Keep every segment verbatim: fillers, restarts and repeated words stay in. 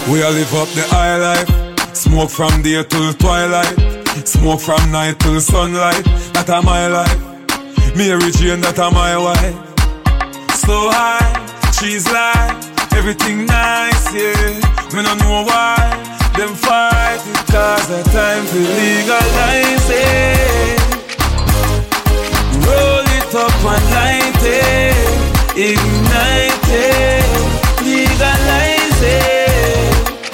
We all live up the high life. Smoke from day till twilight. Smoke from night till sunlight. That a my life. Mary Jane, that a my wife. So high, she's like everything nice, yeah. Me no know why them fight it, cause the time to legalize it. Roll it up and light it. Ignite it. Legalize it.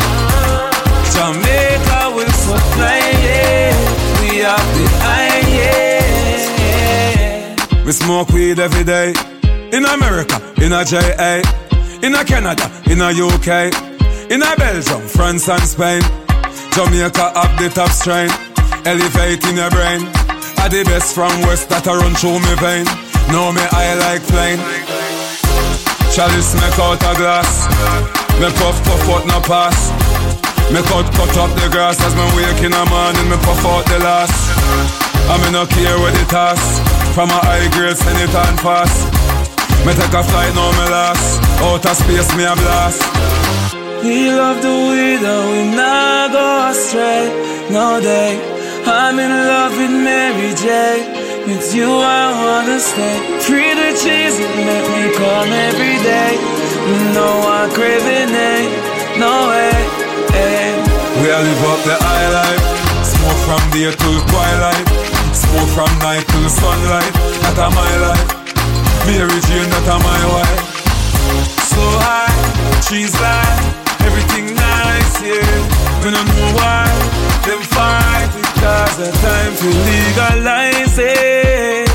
Jamaica will supply it. We have the iron, yeah. We smoke weed every day. In America, in a J A, in a Canada, in a U K, in a Belgium, France and Spain. Jamaica up the top strain, elevating your brain. Are the best from West that a run through me vein. Know me I like plain. Chalice make out a glass. Me puff puff out no pass. Me cut cut up the grass as me wake in the morning. Me puff out the last. I me no care where the toss. From a high grade send it on fast. Me take a flight now me last. Outer space me a blast. We love the weed and we not go astray. No day. I'm in love with Mary J. With you I wanna stay. Free the cheese and make me come every day. No one craving it. No way, hey. We all live up the high life. Smoke from day till twilight. Smoke from night till sunlight. That a my life. Mary Jane, that a my wife. So high, she's like everything nice, yeah. We don't know why them fight it, cause the time to legalize it.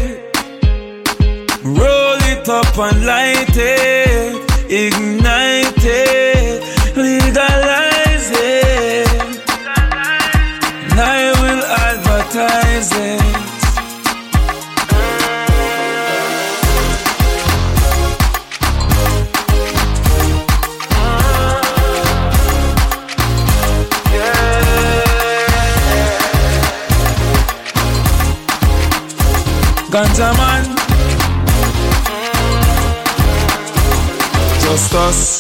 Roll it up and light it. Ignite it. Legalize it. And I will advertise it. Ganja man, just us.